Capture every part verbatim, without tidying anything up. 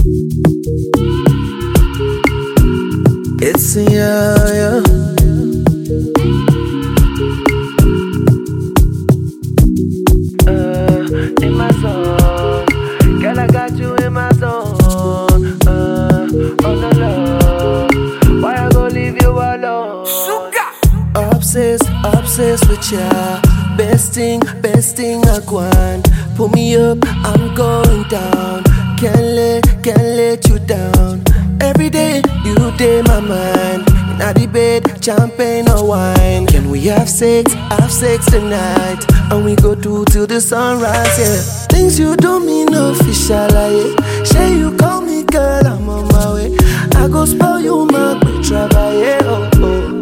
It's in yeah, yeah. Uh, in my zone, girl, I got you in my zone. Uh, oh no, no, why I go leave you alone? Obsessed, obsessed with ya. Best thing, best thing I want. Pull me up, I'm going down. Can't let, can't let you down. Every day, you day my mind. In the bed, champagne or wine. Can we have sex, have sex tonight? And we go do till the sunrise, yeah. Things you don't mean official, yeah. Say you call me girl, I'm on my way. I go spoil you, my bitch, yeah, oh, oh.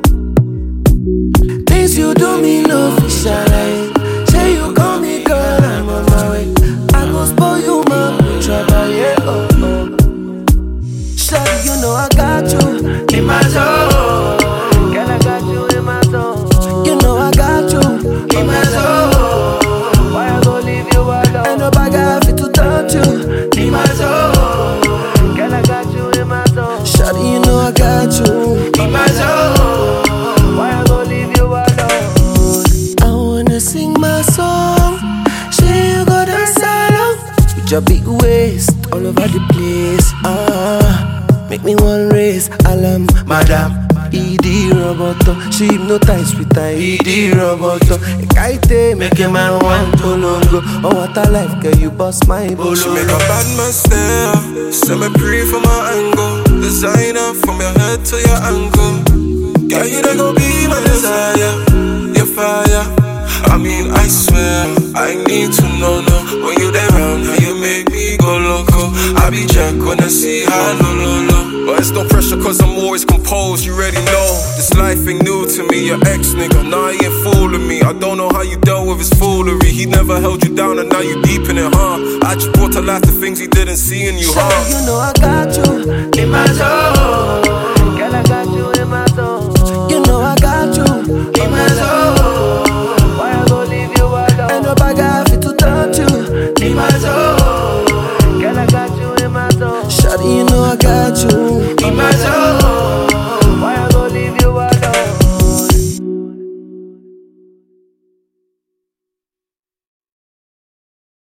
Things you don't mean official, yeah. Say you call me girl, I'm on my way. I go spoil you, my bitch, yeah, oh, oh. Shawty, you know I got you in my zone. Girl, I got you in my zone. You know I got you in my zone. Why I go leave you alone? Ain't nobody got fit to touch you in my zone. Girl, I got you in my zone. Shawty, you know I got you in my zone. Why I go leave you alone? I wanna sing my song. Say you go dance along with your big waist all over the place. Ah. Make me one race, alarm, madam. E D roboto, she hypnotize with her E D roboto. A kite make a man want to longo. Oh what a life, girl, you bust my bolo. She make a bad man stare, set me free from my angle. Designer from your head to your ankle. Girl, you don't go be my desire, your fire. I mean, I swear, I need to know, no. When you there around, how you make me go loco. I be jack when I see how low, low, low. But it's no pressure cause I'm always composed, you already know. This life ain't new to me, your ex nigga, now he ain't fooling me. I don't know how you dealt with his foolery. He never held you down and now you deep in it, huh? I just brought to life the things he didn't see in you, huh? Shawty, you know I got you in my zone. Girl, I got you in my zone. You know I got you in my zone. Why I go leave you alone? Ain't nobody got fit to touch you in my zone. Girl, I got you in my zone. Shawty, you know I got you in my zone.